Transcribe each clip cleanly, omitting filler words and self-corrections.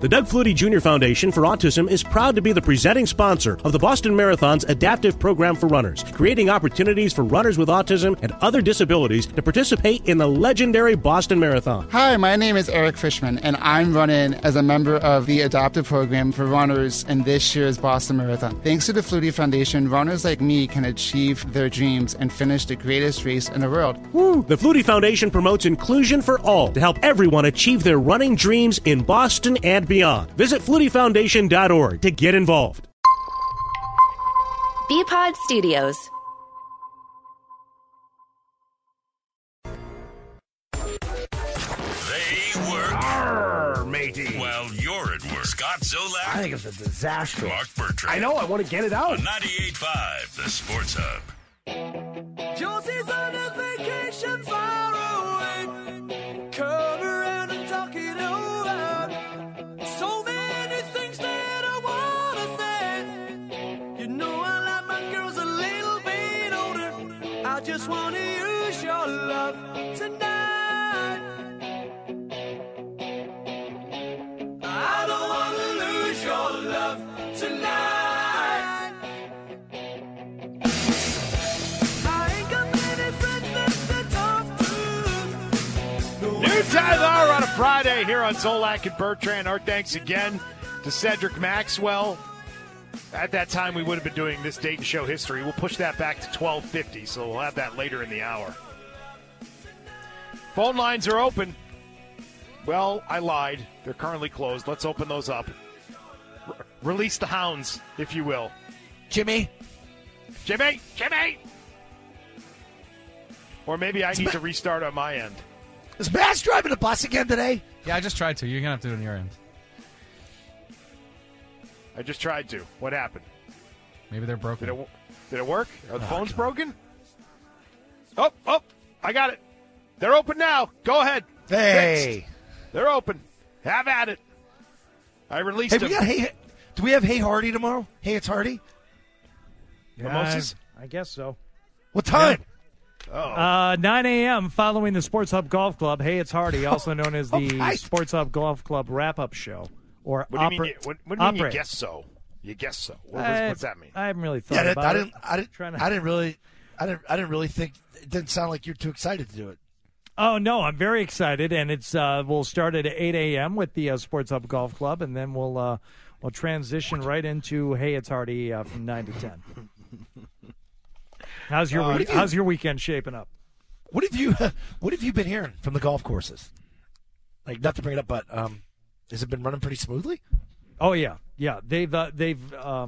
The Doug Flutie Jr. Foundation for Autism is proud to be the presenting sponsor of the Boston Marathon's adaptive program for runners, creating opportunities for runners with autism and other disabilities to participate in the legendary Boston Marathon. Hi, my name is Eric Fishman, and I'm running as a member of the adaptive program for runners in this year's Boston Marathon. Thanks to the Flutie Foundation, runners like me can achieve their dreams and finish the greatest race in the world. Woo! The Flutie Foundation promotes inclusion for all to help everyone achieve their running dreams in Boston and beyond. Visit FlutieFoundation.org to get involved. Bpod Studios. They work. Arr, matey. Well, you're at work. Scott Zolak. I think it's a disaster. Mark Bertrand. I know. I want to get it out. On 98.5, the Sports Hub. Josie's on a vacation far away. Come around and talk it over. So many things that I want to say. You know I like my girls a little bit older. I just want to use your love tonight. I don't want to lose your love tonight. New time hour on a Friday here on Zolak and Bertrand. Our thanks again to Cedric Maxwell. At that time, we would have been doing this date and show history. We'll push that back to 12:50, so we'll have that later in the hour. Phone lines are open. Well, I lied. They're currently closed. Let's open those up. Release the hounds, if you will. Jimmy. Or maybe I need to restart on my end. Is Bass driving the bus again today? Yeah, I just tried to. You're going to have to do it on your end. I just tried to. What happened? Maybe they're broken. Did it work? Are the phones broken? Oh, I got it. They're open now. Go ahead. Hey. Fixed. They're open. Have at it. I released them. Do we have Hey Hardy tomorrow? Hey, it's Hardy? Mimosas? I guess so. What time? 9 a.m. following the Sports Hub Golf Club. Hey, it's Hardy, also known as the Sports Hub Golf Club wrap-up show. Or What do you mean? What do you mean? You guess so? You guess so? What's that mean? I haven't really thought about it. I didn't really think. It didn't sound like you're too excited to do it. Oh no, I'm very excited, and it's we'll start at 8 a.m. with the Sports Hub Golf Club, and then we'll transition right into Hey, it's Hardy from 9 to 10. How's your weekend shaping up? What have you been hearing from the golf courses? Like, not to bring it up, but has it been running pretty smoothly? Oh yeah. They've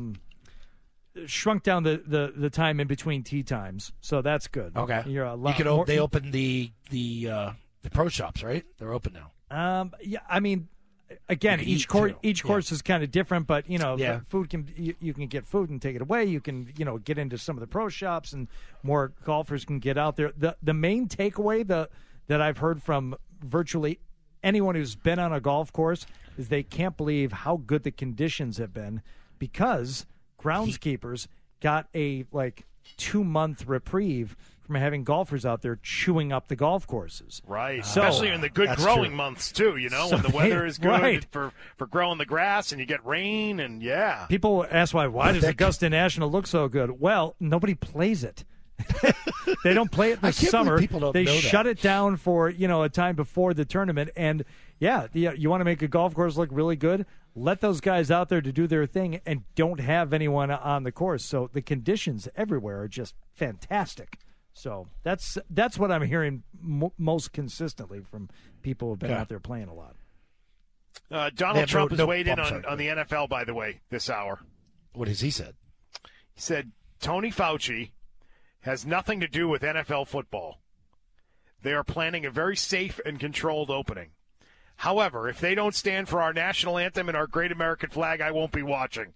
shrunk down the time in between tee times, so that's good. Okay, they opened the pro shops, right? They're open now. Yeah, I mean, again, each course is kind of different, but food you can get food and take it away. You can get into some of the pro shops, and more golfers can get out there. The main takeaway that I've heard from virtually anyone who's been on a golf course is they can't believe how good the conditions have been, because groundskeepers got a 2-month reprieve from having golfers out there chewing up the golf courses. Right, especially in the good growing months, too, when the weather is good for growing the grass and you get rain, and yeah. People ask why does Augusta National look so good? Well, nobody plays it. They don't play it in the summer. They shut it down for a time before the tournament, and you want to make a golf course look really good? Let those guys out there to do their thing, and don't have anyone on the course. So the conditions everywhere are just fantastic. So that's what I'm hearing most consistently from people who've been out there playing a lot. Donald Trump has weighed in on the NFL, by the way, this hour. What has he said? He said Tony Fauci has nothing to do with NFL football. They are planning a very safe and controlled opening. However, if they don't stand for our national anthem and our great American flag, I won't be watching.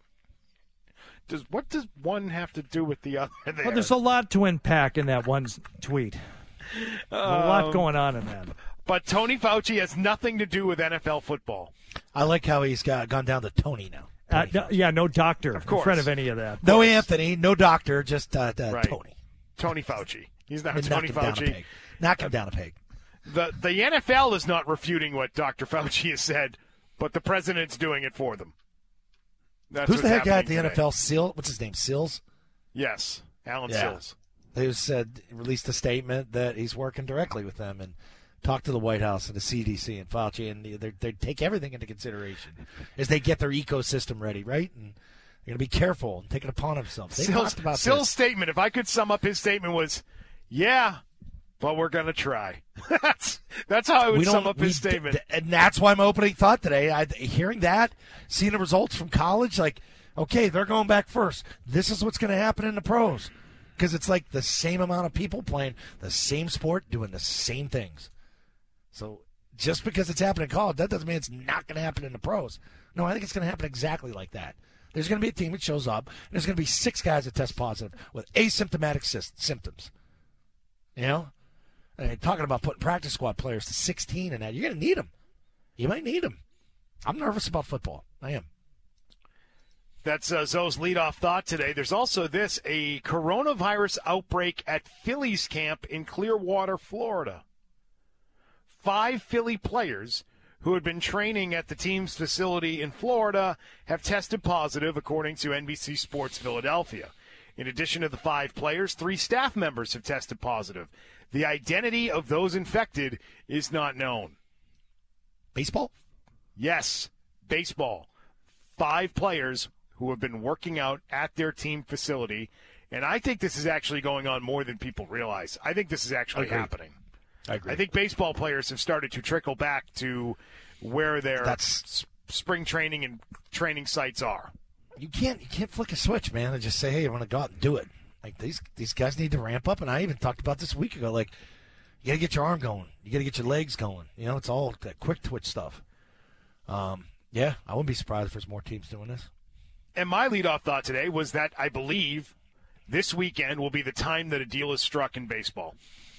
What does one have to do with the other there? Well, there's a lot to unpack in that one tweet. A lot going on in that. But Tony Fauci has nothing to do with NFL football. I like how he's gone down to Tony now. No doctor of course. in front of any of that. No Anthony, no doctor, just Tony. Tony Fauci. He's not Tony Fauci. Knock him down a peg. The NFL is not refuting what Dr. Fauci has said. but the president's doing it for them. That's Who's the head guy at the today. NFL? Seal? What's his name? Sills? Yes, Alan Sills. Who released a statement that he's working directly with them and talked to the White House and the CDC and Fauci, and they take everything into consideration as they get their ecosystem ready, right? And they're going to be careful and take it upon themselves. They talked about Sills' statement, if I could sum up his statement, was, yeah, but we're going to try. That's how I would sum up his statement. And that's why my opening thought today, hearing that, seeing the results from college, like, okay, they're going back first. This is what's going to happen in the pros. Because it's like the same amount of people playing the same sport, doing the same things. So just because it's happening in college, that doesn't mean it's not going to happen in the pros. No, I think it's going to happen exactly like that. There's going to be a team that shows up, and there's going to be 6 guys that test positive with asymptomatic symptoms. You know? And talking about putting practice squad players to 16 and that, you're going to need them. You might need them. I'm nervous about football. I am. That's Zoe's leadoff thought today. There's also a coronavirus outbreak at Phillies camp in Clearwater, Florida. 5 Philly players who had been training at the team's facility in Florida have tested positive, according to NBC Sports Philadelphia. In addition to the 5 players, 3 staff members have tested positive. The identity of those infected is not known. Baseball? Yes, baseball. 5 players who have been working out at their team facility. And I think this is actually going on more than people realize. I think this is actually happening. I agree. I think baseball players have started to trickle back to where their spring training and training sites are. You can't flick a switch, man, and just say, hey, I want to go out and do it. Like these guys need to ramp up. And I even talked about this a week ago. Like, you got to get your arm going. You got to get your legs going. You know, it's all that quick twitch stuff. Yeah, I wouldn't be surprised if there's more teams doing this. And my leadoff thought today was that I believe this weekend will be the time that a deal is struck in baseball.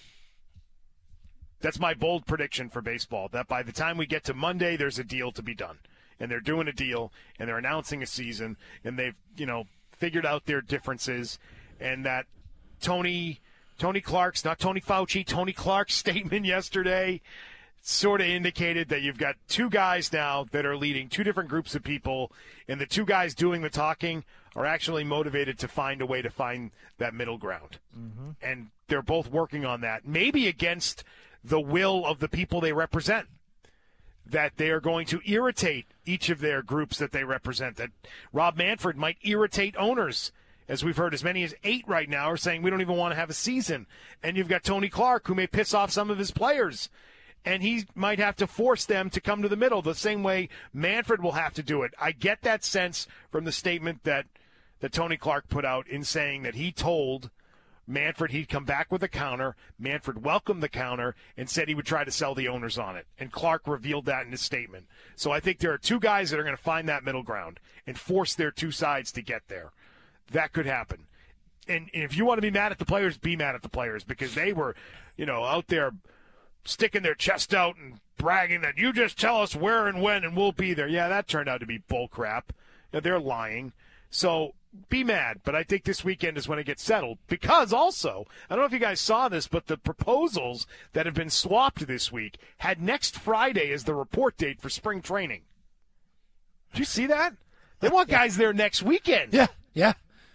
That's my bold prediction for baseball, that by the time we get to Monday, there's a deal to be done. And they're doing a deal, and they're announcing a season, and they've, figured out their differences, and that Tony Clark's, not Tony Fauci, Tony Clark's statement yesterday sort of indicated that you've got 2 guys now that are leading 2 different groups of people, and the 2 guys doing the talking are actually motivated to find a way to find that middle ground. Mm-hmm. And they're both working on that, maybe against the will of the people they represent, that they are going to irritate each of their groups that they represent, that Rob Manfred might irritate owners. As we've heard, as many as 8 right now are saying we don't even want to have a season. And you've got Tony Clark, who may piss off some of his players. And he might have to force them to come to the middle the same way Manfred will have to do it. I get that sense from the statement that Tony Clark put out in saying that he told Manfred he'd come back with a counter. Manfred welcomed the counter and said he would try to sell the owners on it. And Clark revealed that in his statement. So I think there are 2 guys that are going to find that middle ground and force their 2 sides to get there. That could happen. And if you want to be mad at the players, be mad at the players, because they were, out there sticking their chest out and bragging that you just tell us where and when and we'll be there. Yeah, that turned out to be bull crap. They're lying. So be mad, but I think this weekend is when it gets settled. Because also, I don't know if you guys saw this, but the proposals that have been swapped this week had next Friday as the report date for spring training. Did you see that? They want guys there next weekend. Yeah.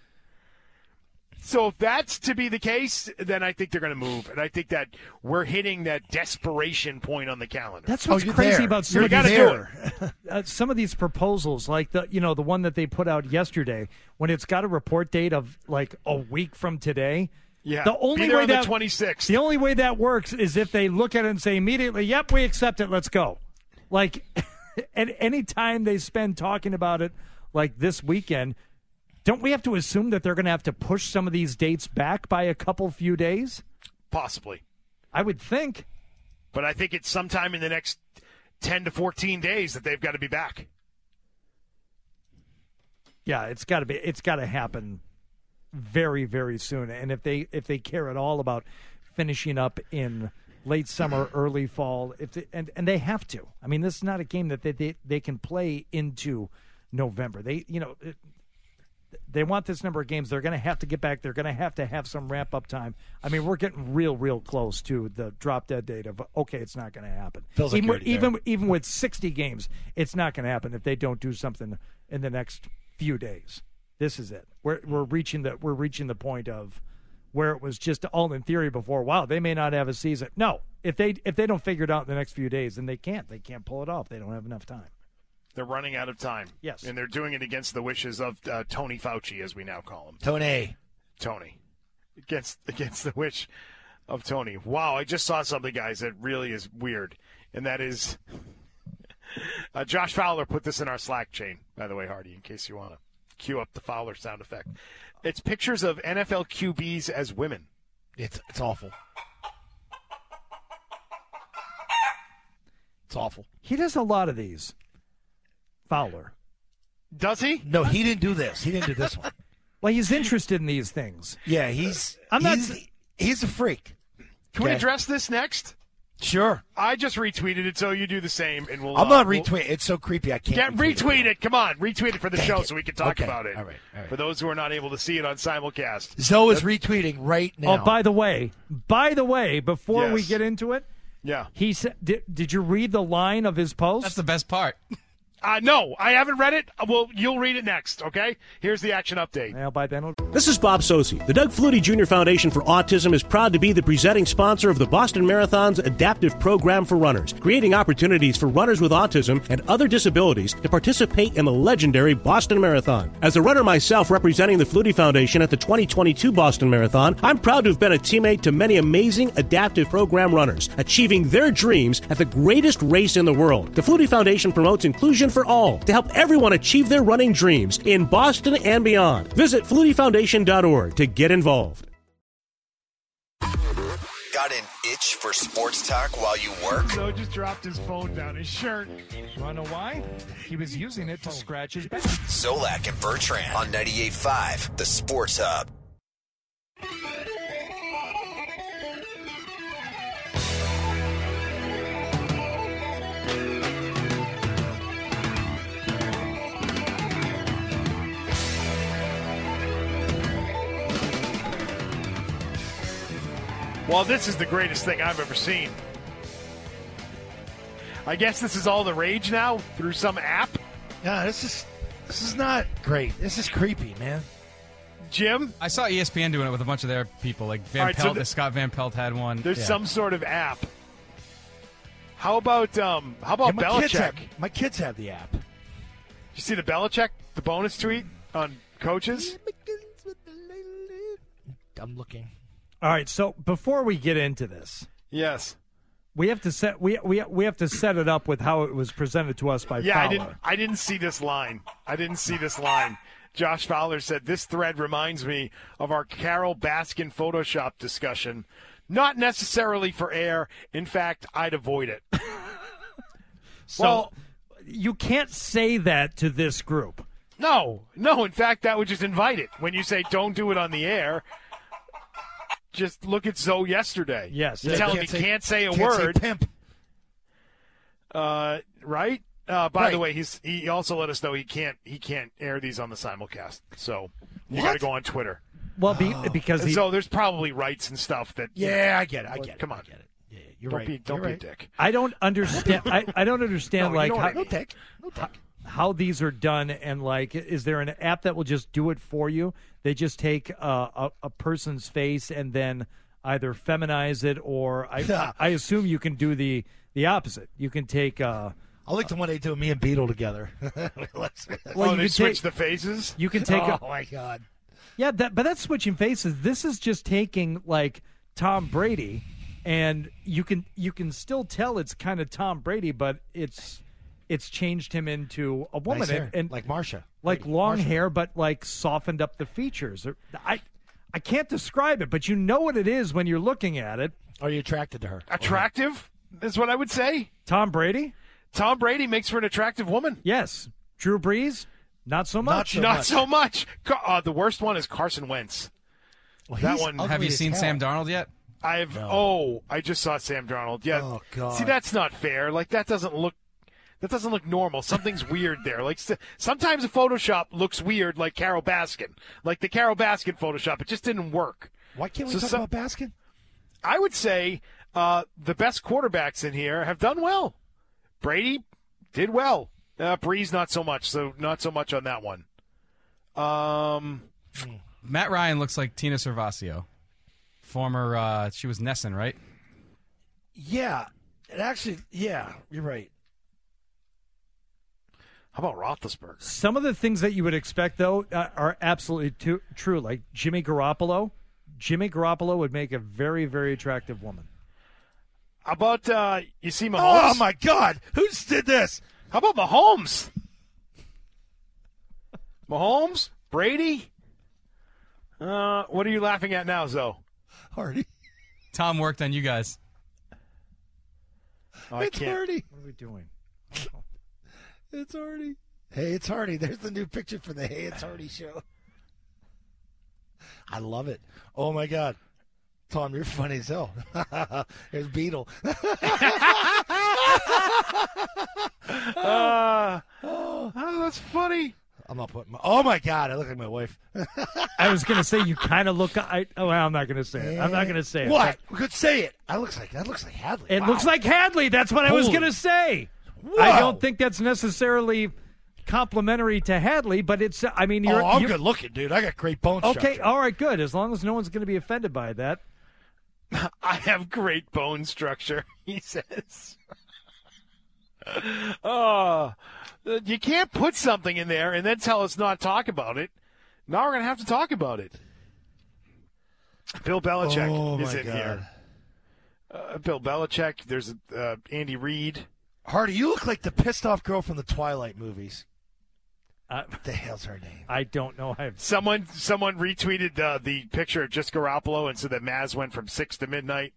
So if that's to be the case, then I think they're going to move. And I think that we're hitting that desperation point on the calendar. That's what's crazy about some of some of these proposals, like the one that they put out yesterday, when it's got a report date of like a week from today. Yeah, the only way that 26th. The only way that works is if they look at it and say immediately, "Yep, we accept it. Let's go." Like, at any time they spend talking about it, like this weekend. Don't we have to assume that they're going to have to push some of these dates back by a few days? Possibly. I would think. But I think it's sometime in the next 10 to 14 days that they've got to be back. Yeah, it's got to happen very, very soon. And if they care at all about finishing up in late summer, early fall, and they have to. I mean, this is not a game that they can play into November. They want this number of games. They're going to have to get back. They're going to have some ramp-up time. I mean, we're getting real close to the drop-dead date of, okay, it's not going to happen. Feels like even with 60 games, it's not going to happen if they don't do something in the next few days. This is it. We're reaching the point of where it was just all in theory before. Wow, they may not have a season. No, if they don't figure it out in the next few days, then they can't. They can't pull it off. They don't have enough time. They're running out of time. Yes. And they're doing it against the wishes of Tony Fauci, as we now call him. Tony. Against the wish of Tony. Wow, I just saw something, guys, that really is weird. And that is Josh Fowler put this in our Slack chain, by the way, Hardy, in case you want to cue up the Fowler sound effect. It's pictures of NFL QBs as women. It's awful. It's awful. He does a lot of these. Fowler. Does he? No, he didn't do this. He didn't do this one. Well, he's interested in these things. Yeah, he's a freak. Can we address this next? Sure. I just retweeted it, so you do the same, and we'll. I'm not retweeting. It's so creepy. I can't. Retweet it. Come on, retweet it for the show so we can talk about it. All right. For those who are not able to see it on simulcast. Zoe is retweeting right now. Oh, by the way, before we get into it, yeah, he said, "Did you read the line of his post?" That's the best part. No, I haven't read it. Well, you'll read it next, okay? Here's the action update. Well, by then This is Bob Sosi. The Doug Flutie Jr. Foundation for Autism is proud to be the presenting sponsor of the Boston Marathon's adaptive program for runners, creating opportunities for runners with autism and other disabilities to participate in the legendary Boston Marathon. As a runner myself representing the Flutie Foundation at the 2022 Boston Marathon, I'm proud to have been a teammate to many amazing adaptive program runners, achieving their dreams at the greatest race in the world. The Flutie Foundation promotes inclusion for all to help everyone achieve their running dreams in Boston and beyond. Visit FlutieFoundation.org to get involved. Got an itch for sports talk while you work? Joe just dropped his phone down his shirt. You want to know why? He was using it to scratch his back. Zolak and Bertrand on 98.5, the Sports Hub. Well, this is the greatest thing I've ever seen. I guess this is all the rage now through some app. Yeah, this is not great. This is creepy, man. Jim? I saw ESPN doing it with a bunch of their people. Like Scott Van Pelt had one. There's some sort of app. How about Belichick? My kids have the app. You see the Belichick, the bonus tweet on coaches? I'm looking. All right, so before we get into this, yes, we have to set we have to set it up with how it was presented to us by Fowler. I didn't see this line. Josh Fowler said, "This thread reminds me of our Carol Baskin Photoshop discussion. Not necessarily for air. In fact, I'd avoid it." So you can't say that to this group. No. In fact, that would just invite it. When you say don't do it on the air. Just look at Zoe yesterday. Yes. Tell him he can't say a word. Say pimp. Right? By the way, he also let us know he can't air these on the simulcast. So you got to go on Twitter. Well, because so there's probably rights and stuff that. Yeah, I get it. Come on, I get it. Yeah, you're don't right. Don't be a dick. I don't understand. I don't understand no how these are done, and is there an app that will just do it for you? They just take a person's face and then either feminize it, or I assume you can do the opposite. You can take. I like the one they do me and Beetle together. They switch the faces. You can take. Oh my God. Yeah, but that's switching faces. This is just taking Tom Brady, and you can still tell it's kind of Tom Brady, but it's changed him into a woman, nice hair. and like Marsha, long hair, but softened up the features. I can't describe it, but you know what it is when you're looking at it. Are you attracted to her? Attractive is what I would say. Tom Brady makes for an attractive woman. Yes. Drew Brees, not so much. Not so much. The worst one is Carson Wentz. Well, that one. Have you seen Sam Darnold yet? I just saw Sam Darnold. Yeah. Oh God. See, that's not fair. That That doesn't look normal. Something's weird there. Like sometimes a Photoshop looks weird, like Carol Baskin, like the Carol Baskin Photoshop. It just didn't work. Why can't we talk about Baskin? I would say the best quarterbacks in here have done well. Brady did well. Breeze not so much. So not so much on that one. Matt Ryan looks like Tina Servasio, former. She was Nesson, right? Yeah, you're right. How about Roethlisberger? Some of the things that you would expect, though, are absolutely true. Like Jimmy Garoppolo. Jimmy Garoppolo would make a very, very attractive woman. How about you see Mahomes? Oh, my God. Who just did this? How about Mahomes? Mahomes? Brady? What are you laughing at now, Zoe? Hardy. Tom worked on you guys. Oh, it's Hardy. What are we doing? It's Hardy. Hey, it's Hardy. There's the new picture for the Hey, It's Hardy show. I love it. Oh, my God. Tom, you're funny as hell. There's Beetle. That's funny. I'm not putting oh, my God. I look like my wife. I was going to say you kind of look. I'm not going to say it. I'm not going to say it. What? We could say it. That looks like Hadley. It Wow. looks like Hadley. That's what I was going to say. Whoa. I don't think that's necessarily complimentary to Hadley, but it's. I mean, I'm good looking, dude. I got great bone structure. Okay, all right, good. As long as no one's going to be offended by that. I have great bone structure, he says. You can't put something in there and then tell us not to talk about it. Now we're going to have to talk about it. Bill Belichick is in here. Bill Belichick. There's Andy Reid. Hardy, you look like the pissed off girl from the Twilight movies. What the hell's her name? I don't know. Someone retweeted the picture of just Garoppolo and said that Maz went from 6 to midnight.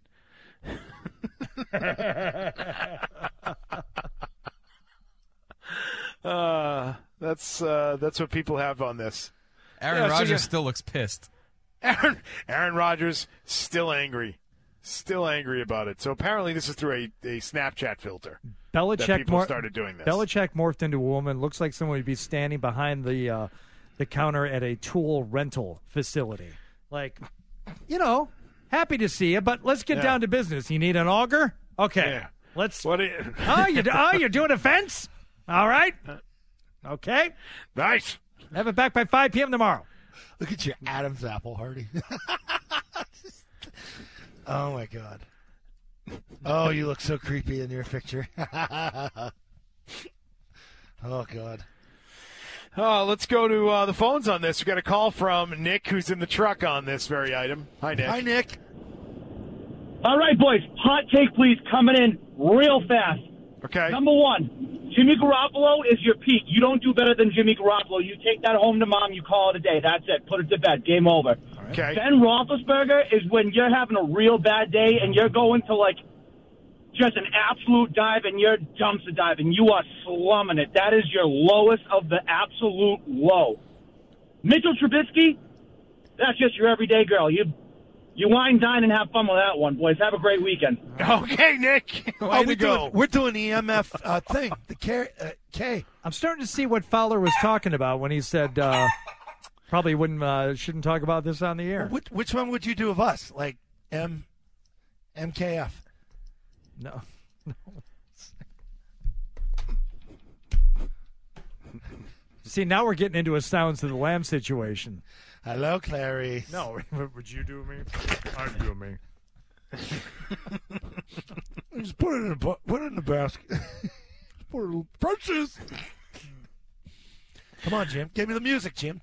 That's what people have on this. Aaron Rodgers still looks pissed. Aaron Rodgers still angry about it. So apparently this is through a Snapchat filter. People started doing this. Belichick morphed into a woman. Looks like someone would be standing behind the counter at a tool rental facility. Like, happy to see you, but let's get down to business. You need an auger? Okay. Yeah. Let's. What? You're doing a fence? All right. Okay. Nice. Have it back by 5 p.m. tomorrow. Look at your Adam's apple, Hardy. Oh, my God. Oh, you look so creepy in your picture. Oh, God. Oh, let's go to the phones on this. We got a call from Nick, who's in the truck on this very item. Hi, Nick. Hi, Nick. All right, boys. Hot take, please, coming in real fast. Okay. Number one, Jimmy Garoppolo is your peak. You don't do better than Jimmy Garoppolo. You take that home to mom, you call it a day. That's it. Put it to bed. Game over. Okay. Ben Roethlisberger is when you're having a real bad day and you're going to, just an absolute dive and you're dumpster diving. You are slumming it. That is your lowest of the absolute low. Mitchell Trubisky, that's just your everyday girl. You wine, dine, and have fun with that one, boys. Have a great weekend. Okay, Nick. Way to go. We're doing the EMF thing. The K. I'm starting to see what Fowler was talking about when he said probably shouldn't talk about this on the air. Which one would you do of us? Like MKF? No. See, now we're getting into a Sounds of the Lamb situation. Hello, Clary. No, would you do me? I'd do me. Just put it in the basket. Put it in Precious. Come on, Jim. Give me the music, Jim.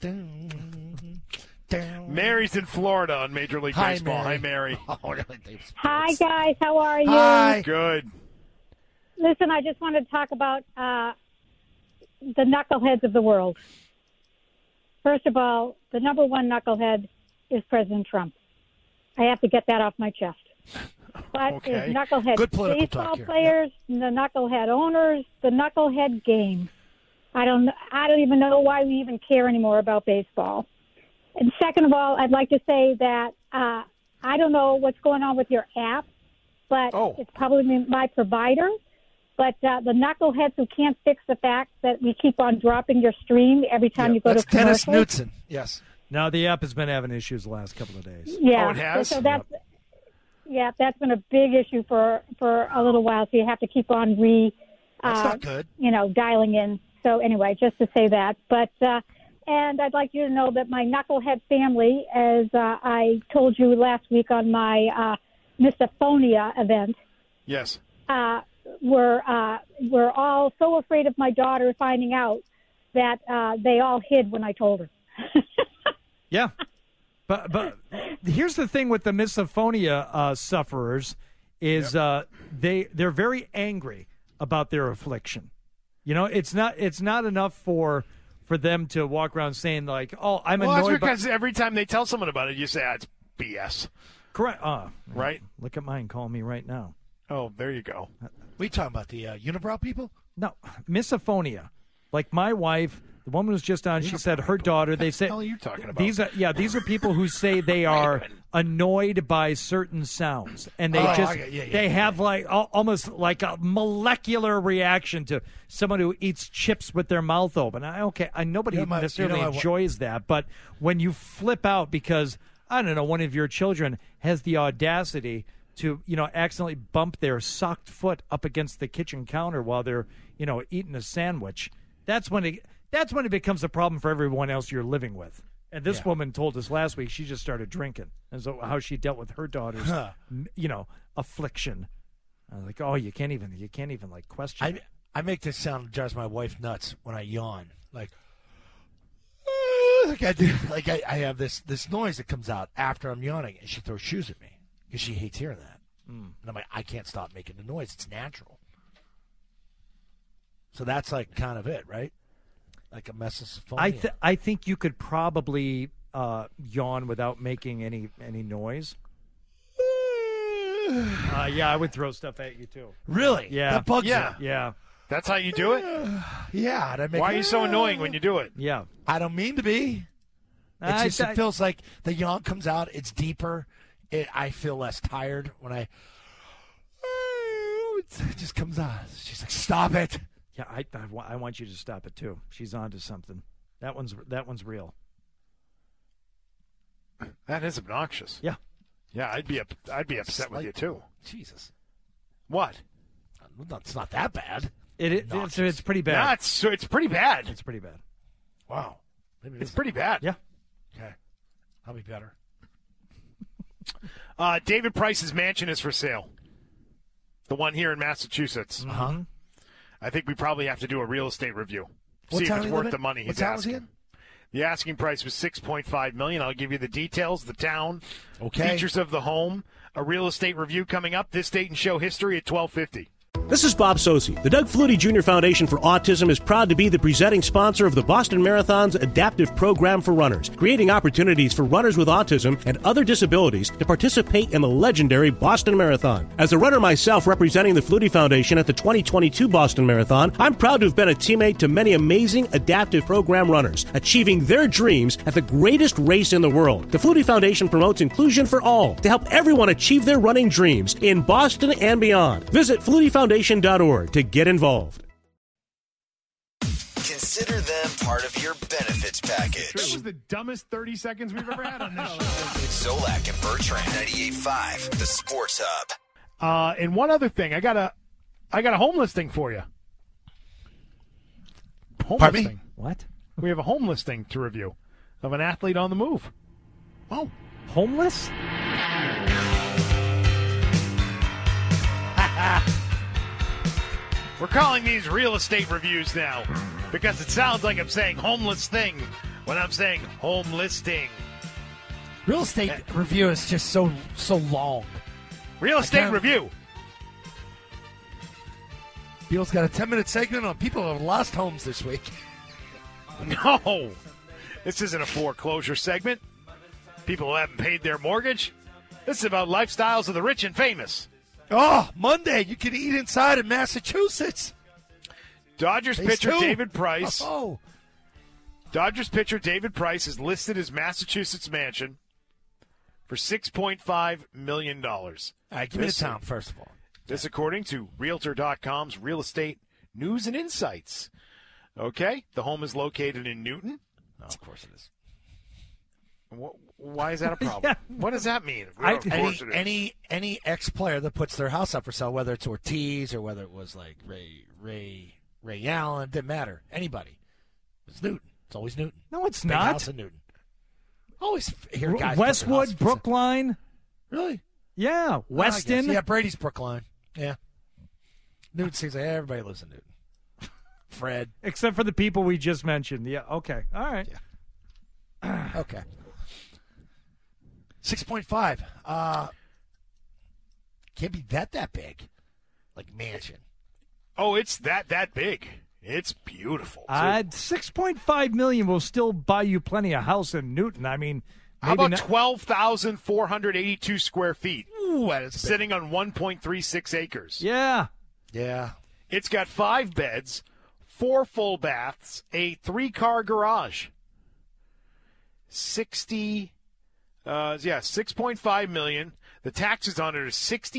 Mary's in Florida on Major League Baseball. Mary. Hi, Mary. Hi, guys. How are you? Hi. Good. Listen, I just wanted to talk about the knuckleheads of the world. First of all, the number one knucklehead is President Trump. I have to get that off my chest. But Okay. is knucklehead Good political baseball talk here. players, the knucklehead owners, the knucklehead game. I don't even know why we even care anymore about baseball. And second of all, I'd like to say that I don't know what's going on with your app, but it's probably my provider. But the knuckleheads who can't fix the fact that we keep on dropping your stream every time you go to Dennis commercial. Knutson. Yes. No, the app has been having issues the last couple of days. Yeah. Oh, it has? So that's that's been a big issue for a little while. So you have to keep on That's not good. dialing in. So anyway, just to say that. But and I'd like you to know that my knucklehead family, as I told you last week on my Misophonia event, Yes. were all so afraid of my daughter finding out that they all hid when I told her. Yeah. But here's the thing with the misophonia sufferers is they're very angry about their affliction. It's not enough for them to walk around saying like, "Oh, I'm annoyed." Well, that's because every time they tell someone about it, you say, "It's BS." Correct. Right. Look at mine. Call me right now. Oh, there you go. We talking about the unibrow people? No, misophonia. Like my wife, the woman who's just on, she said her daughter. They said, "What the hell are you talking about?" These are people who say they are annoyed by certain sounds, and they they have like almost like a molecular reaction to someone who eats chips with their mouth open. Nobody necessarily enjoys that, but when you flip out because I don't know, one of your children has the audacity to accidentally bump their socked foot up against the kitchen counter while they're eating a sandwich. That's when it becomes a problem for everyone else you're living with. And this woman told us last week she just started drinking, and so how she dealt with her daughter's affliction. I was like, oh, you can't even like question. I make this sound that drives my wife nuts when I yawn. Like I do. Like I have this noise that comes out after I'm yawning, and she throws shoes at me because she hates hearing that. And I'm like, I can't stop making the noise. It's natural. So that's like kind of it, right? Like a misophonia. I think you could probably yawn without making any noise. I would throw stuff at you too. Really? Yeah. That bugs you? Yeah. That's how you do it? Yeah. Why are you so annoying when you do it? Yeah. I don't mean to be. It feels like the yawn comes out. It's deeper. I feel less tired when it just comes out. She's like, stop it. Yeah, I want you to stop it too. She's on to something. That one's real. That is obnoxious. Yeah. Yeah, I'd be upset with you too. Jesus. What? It's not that bad. It's pretty bad. No, it's pretty bad. It's pretty bad. Wow. It's pretty bad. Yeah. Okay. I'll be better. David Price's mansion is for sale. The one here in Massachusetts. Uh-huh. I think we probably have to do a real estate review. What See if town it's you worth live the in? money What he's town is he asking. in? The asking price was $6.5 million. I'll give you the details, the town, Okay. features of the home, a real estate review coming up. This date and show history at 12:50. This is Bob Sosi. The Doug Flutie Jr. Foundation for Autism is proud to be the presenting sponsor of the Boston Marathon's adaptive program for runners, creating opportunities for runners with autism and other disabilities to participate in the legendary Boston Marathon. As a runner myself representing the Flutie Foundation at the 2022 Boston Marathon, I'm proud to have been a teammate to many amazing adaptive program runners, achieving their dreams at the greatest race in the world. The Flutie Foundation promotes inclusion for all to help everyone achieve their running dreams in Boston and beyond. Visit FlutieFoundation.org to get involved. Consider them part of your benefits package. That was the dumbest 30 seconds we've ever had on this show. Zolak and Bertrand, 98.5, the Sports Hub. And one other thing, I got a home listing for you. Pardon me? What? We have a home listing to review of an athlete on the move. Oh, homeless? We're calling these real estate reviews now because it sounds like I'm saying homeless thing when I'm saying home listing. Real estate review is just so long. Real estate review. Beal's got a 10-minute segment on people who have lost homes this week. No, this isn't a foreclosure segment. People who haven't paid their mortgage. This is about lifestyles of the rich and famous. Oh, Monday, you can eat inside in Massachusetts. Dodgers pitcher David Price. Oh. Dodgers pitcher David Price is listed his Massachusetts mansion for $6.5 million. All right, give me the town, first of all. This according to Realtor.com's Real Estate News and Insights. Okay, the home is located in Newton. Oh, of course it is. Why is that a problem? Yeah. What does that mean? Any ex-player that puts their house up for sale, whether it's Ortiz or whether it was like Ray Allen, didn't matter. Anybody. It's Newton. It's always Newton. No, it's Big not. house in Newton. Always hear guys. put their house Westwood, up for sale. Brookline. Really? Yeah, Weston. Yeah, Brady's Brookline. Yeah. Newton seems like everybody lives in Newton. Fred. Except for the people we just mentioned. Yeah, okay. All right. Yeah. Okay. 6.5. Can't be that big. Like mansion. Oh, it's that big. It's beautiful. 6.5 million will still buy you plenty of house in Newton. I mean, how maybe about 12,482 square feet? Ooh, that is sitting on 1.36 acres. Yeah. Yeah. It's got 5 beds, 4 full baths, a 3-car garage. 6.5 million. The taxes on it are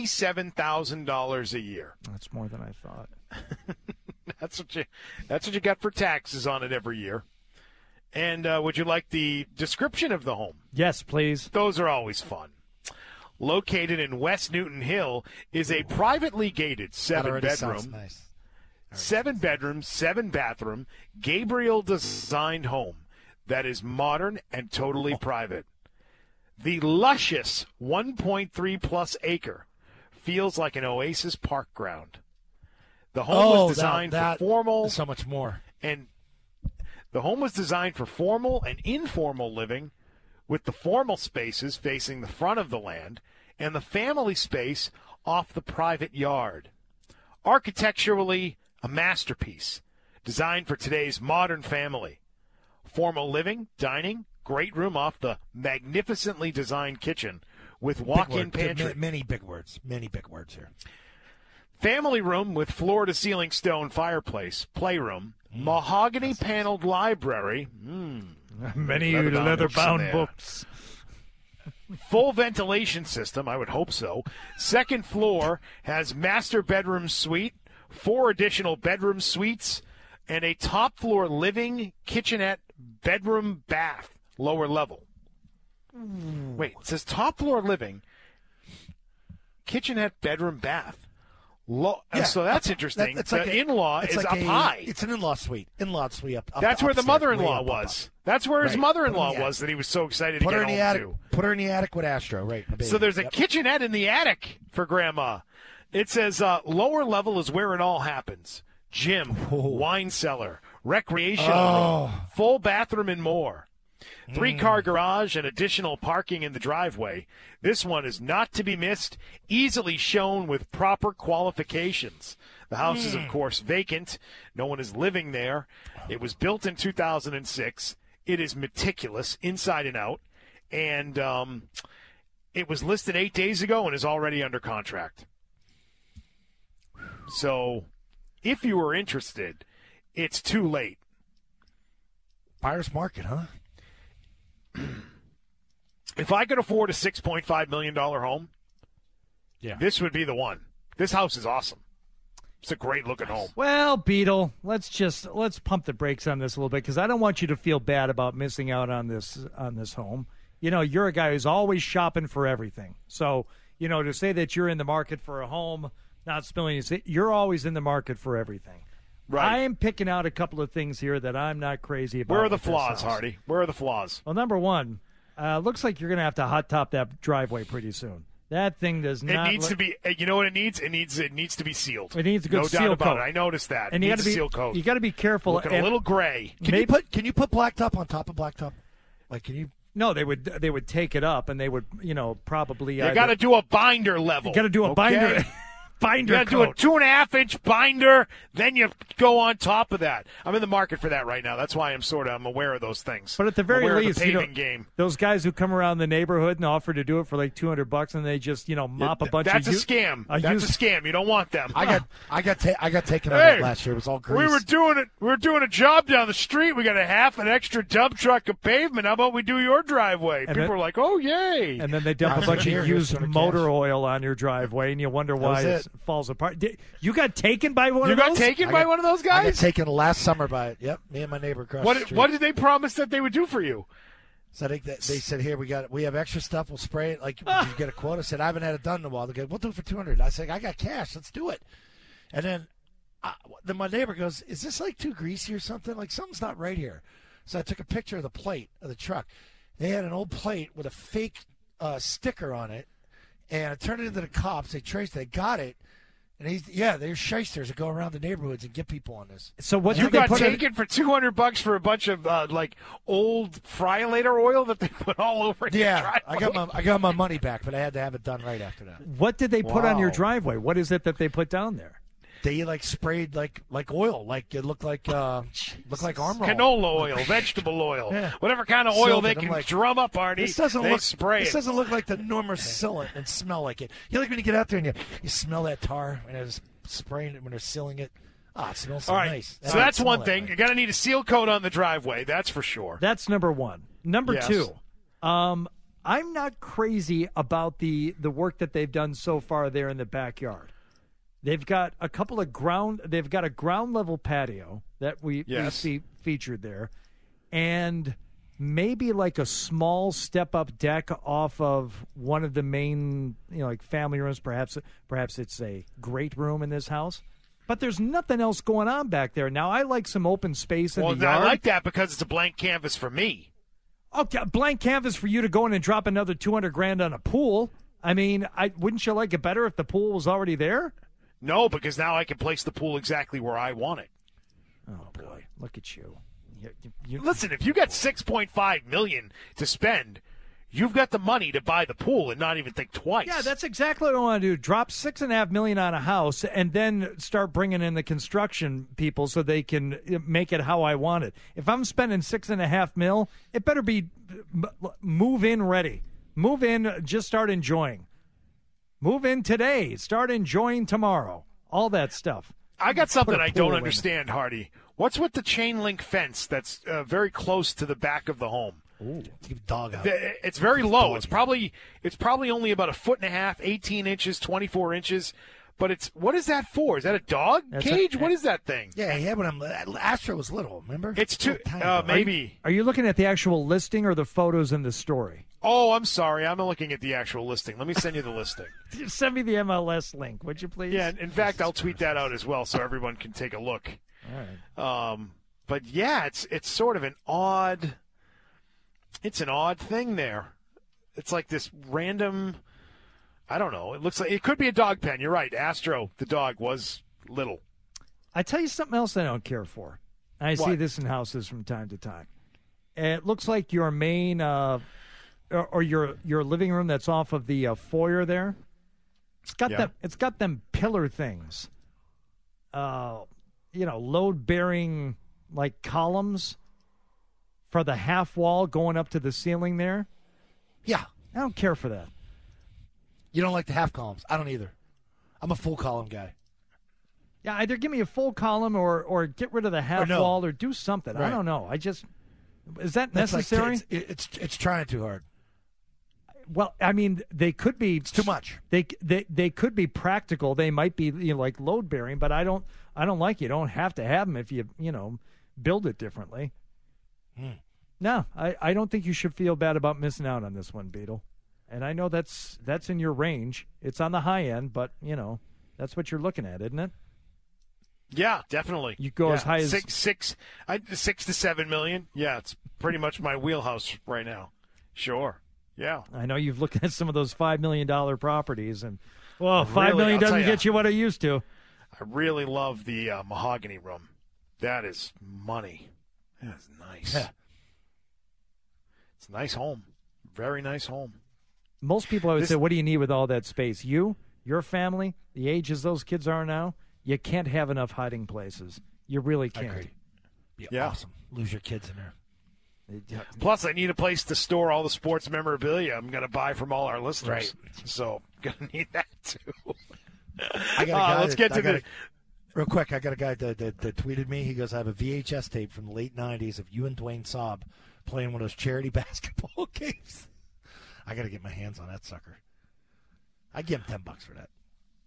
$67,000 a year. That's more than I thought. That's what you got for taxes on it every year. And would you like the description of the home? Yes, please. Those are always fun. Located in West Newton Hill is a privately gated 7-bedroom, nice. 7-bedroom, 7-bathroom, Gabriel designed home that is modern and totally private. The luscious 1.3+ acre feels like an oasis park ground. The home was designed for formal. So much more. And the home was designed for formal and informal living, with the formal spaces facing the front of the land and the family space off the private yard. Architecturally, a masterpiece designed for today's modern family. Formal living, dining, great room off the magnificently designed kitchen with walk-in pantry. Many big words. Many big words here. Family room with floor-to-ceiling stone fireplace, playroom, mahogany-paneled library. Many leather-bound books. Full ventilation system, I would hope so. Second floor has master bedroom suite, 4 additional bedroom suites, and a top-floor living, kitchenette, bedroom, bath, lower level. Wait, it says top-floor living, kitchenette, bedroom, bath. So that's interesting. The in-law is up high. It's an in-law suite. In-law suite up. That's where the upstairs, mother-in-law way was. That's where his mother-in-law was that he was so excited to get home to. Put her in the attic with Astro, right? So there's a kitchenette in the attic for Grandma. It says lower level is where it all happens. Gym, wine cellar, recreational room, full bathroom, and more. 3-car garage and additional parking in the driveway. This one is not to be missed, easily shown with proper qualifications. The house is, of course, vacant. No one is living there. It was built in 2006. It is meticulous inside and out. And it was listed 8 days ago and is already under contract. So if you were interested, it's too late. Buyer's market, huh? If I could afford a $6.5 million home, this would be the one. This house is awesome. It's a great looking home. Well, Beetle, let's pump the brakes on this a little bit because I don't want you to feel bad about missing out on this home. You know, you're a guy who's always shopping for everything. So, you know, to say that you're in the market for a home, not spilling, you're always in the market for everything. Right. I am picking out a couple of things here that I'm not crazy about. Where are the flaws, Hardy? Where are the flaws? Well, number one, looks like you're going to have to hot top that driveway pretty soon. That thing does not. It needs to be. You know what it needs? It needs to be sealed. It needs a good no seal doubt coat. about it. I noticed that. And it you needs got to be seal coat. You got to be careful. Looking a little gray. Can you put blacktop on top of blacktop? Like, can you? No, they would take it up and they would, you know, probably. You got to do a binder level. You got to do a binder. Binder you got to do a 2.5-inch binder, then you go on top of that. I'm in the market for that right now. That's why I'm aware of those things. But at the very least, the paving game. Those guys who come around the neighborhood and offer to do it for like $200 and they just, you know, mop a bunch That's of a scam. That's a scam. You don't want them. I got taken on that last year. It was all grease. We were doing a job down the street. We got a half an extra dump truck of pavement. How about we do your driveway? And People are like, "Oh, yay!" And then they dump a bunch of used motor oil on your driveway, and you wonder why falls apart. You got taken by one of You those? got taken by one of those I got guys? taken last summer by it. Yep, me and my neighbor across the street. What did they promise that they would do for you? So they said, here, we have extra stuff. We'll spray it. Like, you get a quote. I said, I haven't had it done in a while. They go, we'll do it for $200. I said, I got cash. Let's do it. And then my neighbor goes, is this like too greasy or something? Like, something's not right here. So I took a picture of the plate of the truck. They had an old plate with a fake sticker on it, and I turned it into the cops. They traced it. They got it. And there's shysters that go around the neighborhoods and get people on this. So what you got taken for $200 for a bunch of like old Fryolator oil that they put all over your driveway? I got my money back, but I had to have it done right after that. What did they put on your driveway? What is it that they put down there? They like sprayed like oil, like it looked like Armor All. Canola oil, vegetable oil, whatever kind of oil they can drum up, Artie. This doesn't look like the normal sealant and smell like it. You like when you get out there and you smell that tar and it's spraying it when they're sealing it. It smells so all right. nice. So that's one thing. You're gonna need a seal coat on the driveway. That's for sure. That's number one. Number two, I'm not crazy about the work that they've done so far there in the backyard. They've got a ground level patio that we see featured there, and maybe like a small step up deck off of one of the main, like family rooms. Perhaps it's a great room in this house, but there's nothing else going on back there. Now I like some open space in the yard. I like that because it's a blank canvas for me. Okay, blank canvas for you to go in and drop another $200,000 on a pool. I mean, wouldn't you like it better if the pool was already there? No, because now I can place the pool exactly where I want it. Oh boy, look at you! Listen, if you got $6.5 million to spend, you've got the money to buy the pool and not even think twice. Yeah, that's exactly what I want to do. Drop $6.5 million on a house and then start bringing in the construction people so they can make it how I want it. If I'm spending $6.5 million, it better be move in ready. Move in, just start enjoying. Move in today. Start enjoying tomorrow. All that stuff. I got something I don't understand, Hardy. What's with the chain link fence that's very close to the back of the home? Ooh, keep dog out. It's very low. It's probably only about 1.5 feet, 18 inches, 24 inches. But what is that for? Is that a dog cage? What is that thing? Yeah, when Astro was little, remember? It's too maybe. Are you looking at the actual listing or the photos in the story? Oh, I'm sorry. I'm looking at the actual listing. Let me send you the listing. Send me the MLS link, would you please? Yeah, in fact, I'll tweet that out as well so everyone can take a look. All right. But yeah, it's sort of an odd thing there. It's like this random, I don't know. It looks like it could be a dog pen. You're right. Astro, the dog, was little. I tell you something else I don't care for. I see this in houses from time to time. It looks like your main or your living room that's off of the foyer there. It's got them pillar things. Load bearing like columns for the half wall going up to the ceiling there. Yeah, I don't care for that. You don't like the half columns? I don't either. I'm a full column guy. Yeah, either give me a full column or get rid of the half wall or do something. Right. I don't know. Is that necessary? It's trying too hard. Well, I mean, they could be. It's too much. They could be practical. They might be like load bearing, but I don't like it. You don't have to have them if you build it differently. No, I don't think you should feel bad about missing out on this one, Beetle. And I know that's in your range. It's on the high end, but that's what you're looking at, isn't it? Yeah, definitely. You go as high as 6 to 7 million. Yeah, it's pretty much my wheelhouse right now. Sure. Yeah. I know you've looked at some of those $5 million properties, and $5 million doesn't get you what it used to. I really love the mahogany room. That is money. That is nice. Yeah. It's a nice home. Very nice home. Most people, I would say, what do you need with all that space? Your family, the ages those kids are now, you can't have enough hiding places. You really can't. I agree. Yeah, awesome. Lose your kids in there. Plus, I need a place to store all the sports memorabilia I'm going to buy from all our listeners. Right. So, going to need that, too. Let's get to real quick, I got a guy that tweeted me. He goes, I have a VHS tape from the late 90s of you and Dwayne Saab playing one of those charity basketball games. I got to get my hands on that sucker. I'd give him $10 for that.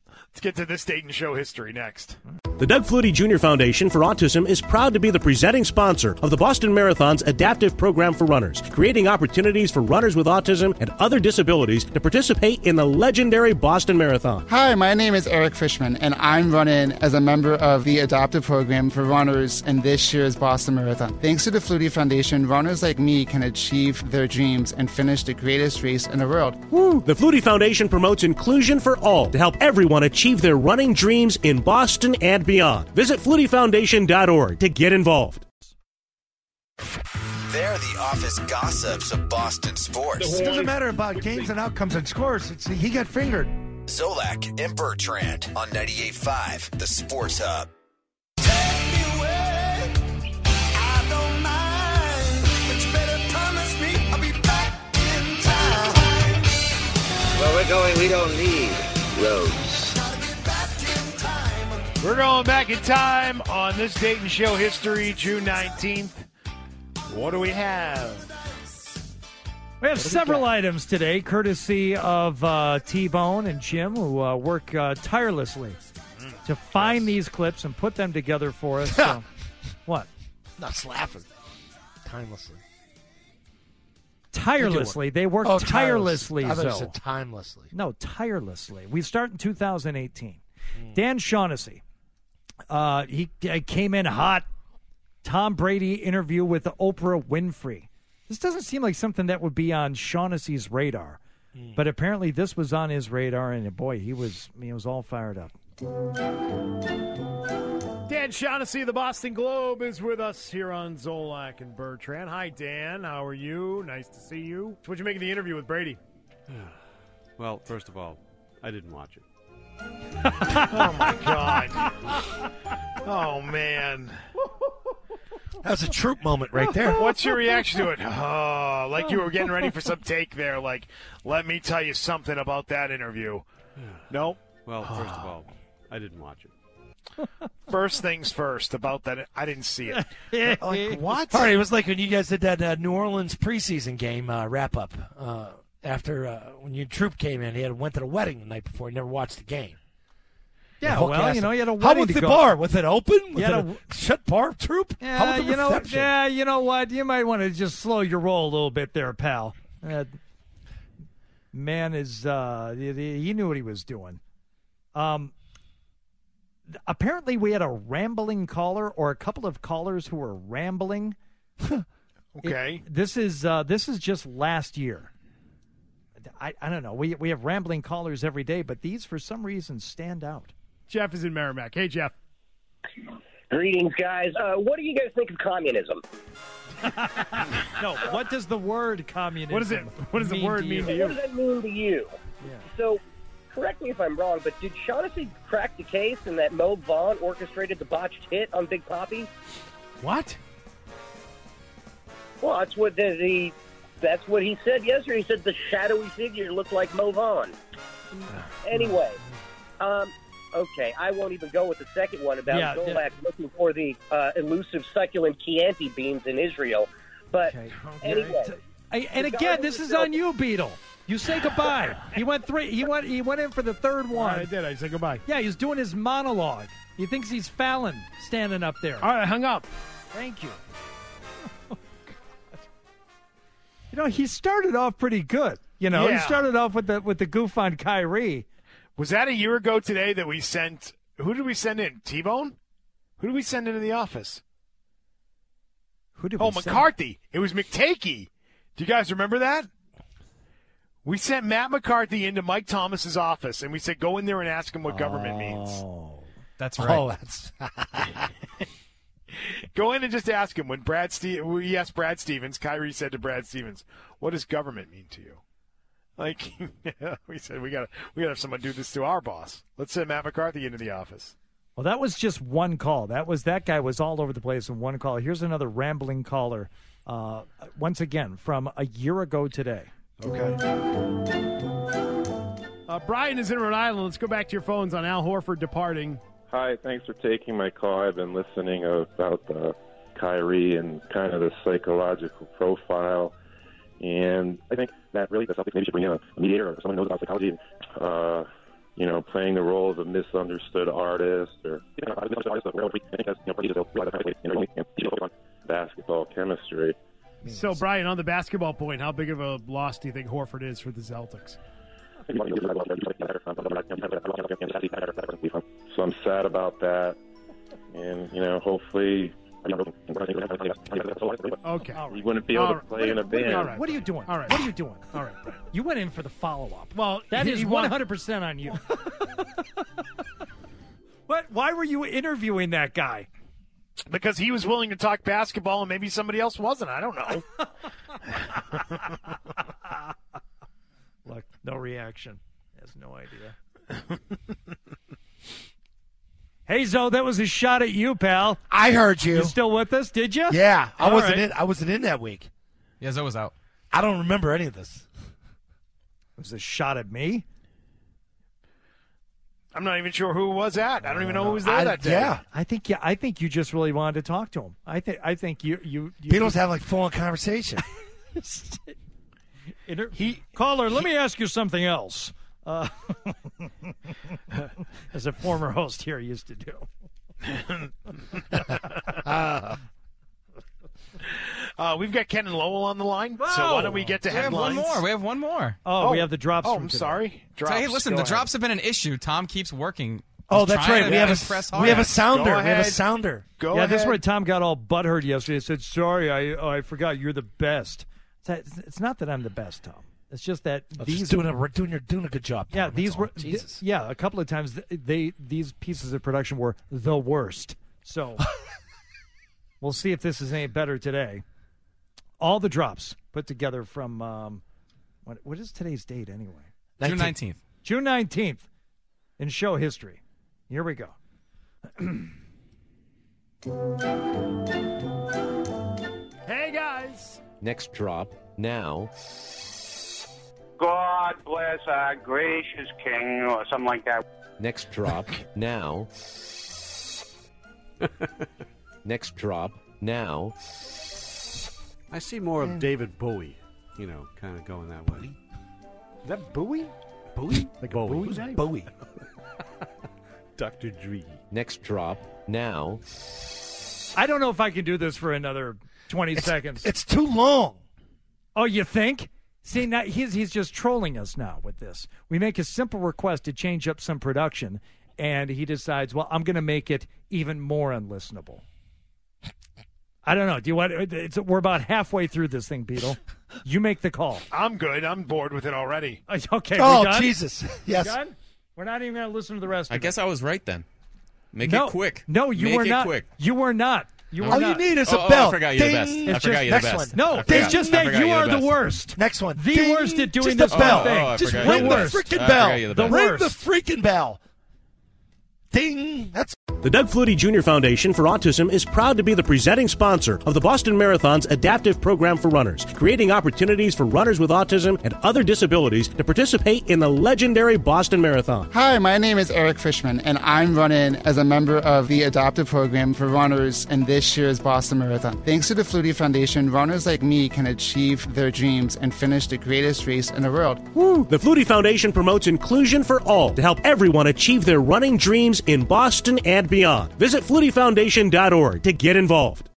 Let's get to this date and show history next. The Doug Flutie Jr. Foundation for Autism is proud to be the presenting sponsor of the Boston Marathon's adaptive program for runners, creating opportunities for runners with autism and other disabilities to participate in the legendary Boston Marathon. Hi, my name is Eric Fishman, and I'm running as a member of the adoptive program for runners in this year's Boston Marathon. Thanks to the Flutie Foundation, runners like me can achieve their dreams and finish the greatest race in the world. Woo! The Flutie Foundation promotes inclusion for all to help everyone achieve their running dreams in Boston and beyond. Visit FlutieFoundation.org to get involved. They're the office gossips of Boston sports. It doesn't matter about games and outcomes and scores. He got fingered. Zolak and Bertrand on 98.5, the Sports Hub. Where we're going, we don't need roads. We're going back in time on this date and show history, June 19th. What do we have? We have several items today, courtesy of T-Bone and Jim, who work tirelessly to find these clips and put them together for us. So, what? Not laughing. Timelessly. Tirelessly. They work tirelessly. I thought you said timelessly. No, tirelessly. We start in 2018. Dan Shaughnessy. He came in hot. Tom Brady interview with Oprah Winfrey. This doesn't seem like something that would be on Shaughnessy's radar, but apparently this was on his radar, and boy, he was all fired up. Dan Shaughnessy of the Boston Globe is with us here on Zolak and Bertrand. Hi, Dan. How are you? Nice to see you. What'd you make of the interview with Brady? Well, first of all, I didn't watch it. Oh, my God. Oh, man. That's a troop moment right there. What's your reaction to it? Oh, like you were getting ready for some take there. Like, let me tell you something about that interview. No? Well, first of all, I didn't watch it. First things first about that. I didn't see it. Like, what? All right, it was like when you guys did that New Orleans preseason game wrap-up. After when your troop came in, he went to the wedding the night before. He never watched the game. Yeah, well, you had a wedding. How was to the go. bar? Was it open? Was Yeah, it a shut bar, troop? Yeah, How was the reception? you know what? You might want to just slow your roll a little bit there, pal. Man is he knew what he was doing. Apparently, we had a rambling caller or a couple of callers who were rambling. Okay. This is just last year. I don't know. We have rambling callers every day, but these for some reason stand out. Jeff is in Merrimack. Hey, Jeff. Greetings, guys. What do you guys think of communism? No, what does the word communism What does the word mean to you? What does that mean to you? Yeah. So, correct me if I'm wrong, but did Shaughnessy crack the case in that Mo Vaughn orchestrated the botched hit on Big Papi? What? Well, that's what that's what he said yesterday. He said the shadowy figure looked like Mo Vaughn. Anyway, okay, I won't even go with the second one about Zolak looking for the elusive succulent Chianti beans in Israel. But anyway, and again, this is on you, Beetle. You say goodbye. He went three. He went in for the third one. I did. I said goodbye. Yeah, he's doing his monologue. He thinks he's Fallon standing up there. All right, I hung up. Thank you. He started off pretty good. He started off with the goof on Kyrie. Was that a year ago today that we sent? Who did we send in? T-Bone? Who did we send into the office? Who did we send? McCarthy. It was McTakey. Do you guys remember that? We sent Matt McCarthy into Mike Thomas's office, and we said, go in there and ask him what government means. That's right. Oh, that's Go in and just ask him. When we asked Brad Stevens, Kyrie said to Brad Stevens, what does government mean to you? Like, we said, we gotta have someone do this to our boss. Let's send Matt McCarthy into the office. Well, that was just one call. That guy was all over the place in one call. Here's another rambling caller, once again, from a year ago today. Okay. Brian is in Rhode Island. Let's go back to your phones on Al Horford departing. Hi, thanks for taking my call. I've been listening about Kyrie and kind of the psychological profile, and I think that really the Celtics maybe should bring in a mediator or someone who knows about psychology. playing the role of a misunderstood artist, or basketball chemistry. So, Brian, on the basketball point, how big of a loss do you think Horford is for the Celtics? So I'm sad about that, and hopefully. Okay. You wouldn't be able to play in a band. What are you doing? All right. What are you doing? All right, Brian. You went in for the follow-up. Well, that is he won- 100% on you. What? Why were you interviewing that guy? Because he was willing to talk basketball and maybe somebody else wasn't. I don't know. Look, no reaction. Has no idea. Hey, Zoe, that was a shot at you, pal. I heard you. You still with us? Did you? Yeah, I All wasn't right. in. I wasn't in that week. Yeah, Zoe was out. I don't remember any of this. It was a shot at me. I'm not even sure who it was at. I don't even know who was there that day. Yeah, I think you just really wanted to talk to him. I think you Beatles have like full-on conversation. Caller, let me ask you something else. As a former host here used to do. We've got Ken and Lowell on the line, so why don't we get to headlines? We have one more. Oh, we have the drops. Oh, from I'm today. sorry. Drops. So, hey, listen, Go the ahead. drops have been an issue. Tom keeps working. Oh, He's that's trying right. to We have impress a hard. sounder. Go We have a ahead. sounder. Go yeah, ahead. this is where Tom got all butthurt yesterday. He said, "Sorry, I forgot you're the best." It's not that I'm the best, Tom. It's just that You're doing a good job. Yeah, Tom, these that's were all. Jesus. a couple of times these pieces of production were the worst. So we'll see if this is any better today. All the drops put together from what is today's date anyway? June 19th. June 19th in show history. Here we go. Hey, guys. Next drop now. God bless our gracious king, or something like that. Next drop now. Next drop now. I see more of David Bowie, kind of going that way. Is that Bowie? Bowie? Like Bowie. a Bowie guy? Bowie. Dr. Dre. Next drop now. I don't know if I can do this for another 20 seconds. It's too long. Oh, you think? See, now he's just trolling us now with this. We make a simple request to change up some production, and he decides, well, I'm going to make it even more unlistenable. I don't know. Do you want? We're about halfway through this thing, Beetle. You make the call. I'm good. I'm bored with it already. Okay. Oh, we done? Jesus. Yes. We done? We're not even going to listen to the rest of I it. guess I was right then. Make No. it quick. No, you Make were it not. quick. You were not. You were All not. you need is a Oh, bell. I forgot you're the best. Ding. I It's forgot just- you're the next best. one. No, I forgot- it's just I that forgot you you're are the the best. worst. Next one. The Ding. worst at doing Just this a bell. whole thing. Oh, I Just forgot ring you're the the best. freaking I bell. forgot you're the best. Ring worst. the freaking bell. Ding. That's The Doug Flutie Jr. Foundation for Autism is proud to be the presenting sponsor of the Boston Marathon's adaptive program for runners, creating opportunities for runners with autism and other disabilities to participate in the legendary Boston Marathon. Hi, my name is Eric Fishman, and I'm running as a member of the adoptive program for runners in this year's Boston Marathon. Thanks to the Flutie Foundation, runners like me can achieve their dreams and finish the greatest race in the world. Woo! The Flutie Foundation promotes inclusion for all to help everyone achieve their running dreams in Boston and beyond. Visit FlutieFoundation.org to get involved.